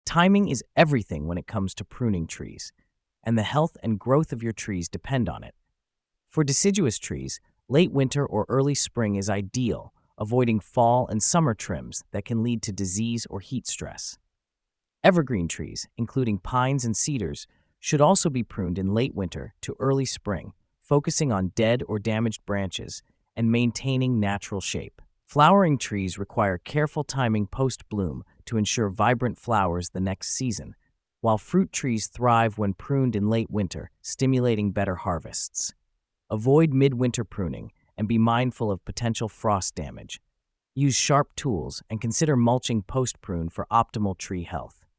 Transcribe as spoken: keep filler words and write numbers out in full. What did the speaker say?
Timing is everything when it comes to pruning trees, and the health and growth of your trees depend on it. For deciduous trees, late winter or early spring is ideal, avoiding fall and summer trims that can lead to disease or heat stress. Evergreen trees, including pines and cedars, should also be pruned in late winter to early spring, focusing on dead or damaged branches and maintaining natural shape. Flowering trees require careful timing post-bloom to ensure vibrant flowers the next season, while fruit trees thrive when pruned in late winter, stimulating better harvests. Avoid midwinter pruning and be mindful of potential frost damage. Use sharp tools and consider mulching post-prune for optimal tree health.